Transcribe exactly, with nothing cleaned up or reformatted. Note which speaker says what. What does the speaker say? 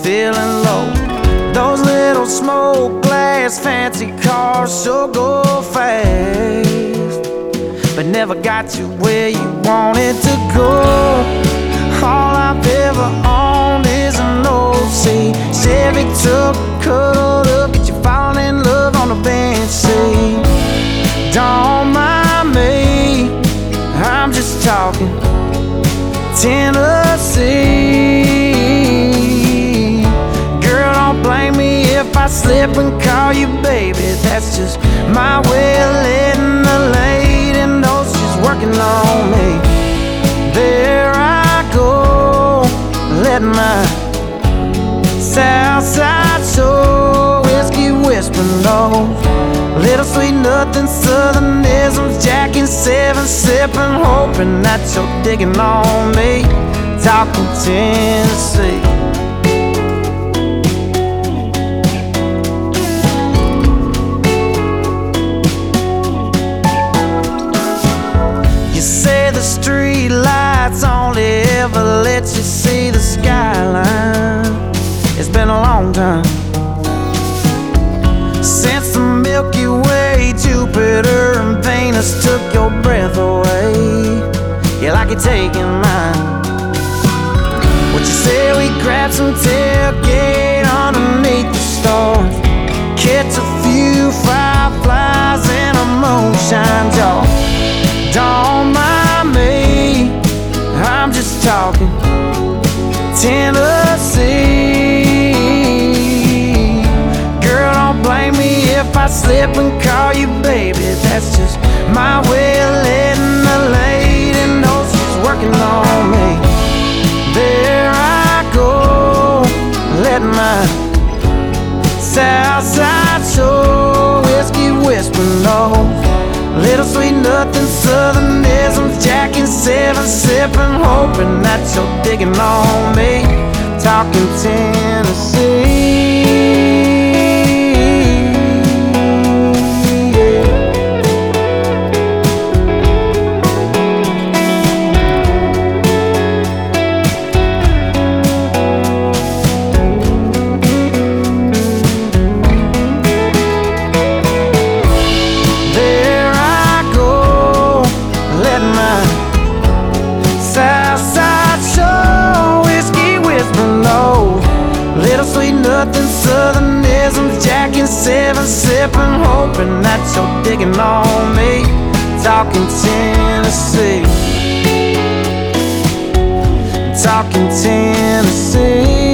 Speaker 1: feeling low. Those little smoke glass fancy cars sure go fast, but never got you where you wanted to go. All I've ever owned is an old C Chevy truck, cuddled up, get you falling in love on the bench seat. Don't mind me, I'm just talking Tennessee. Girl, don't blame me if I slip and call you baby. That's just my way of letting the lady know she's working on me. There I go, let my Southside soul whiskey whisper knows. Little sweet nothing southernisms, jacking seven, sipping, hoping that you're digging on me. Talking Tennessee. You say the street lights only ever let you see the skyline. It's been a long time since the Milky Way, Jupiter and Venus took your breath away. Yeah, like you're taking mine. What you say we grab some tailgate underneath the stars, catch a few fireflies in a moonshine jar. Don't mind me, I'm just talking Tennessee. Girl, don't blame me if I slip and call you baby. That's just my way of letting the lady know she's working on me. There I go, let my Southside soul whiskey whisper know. Little sweet nothing southernisms, jacking seven, sipping, hoping that you're digging on me. Talking Tennessee. Nothing southernisms, jacking seven, sipping, hoping that you're digging on me. Talking Tennessee. Talking Tennessee.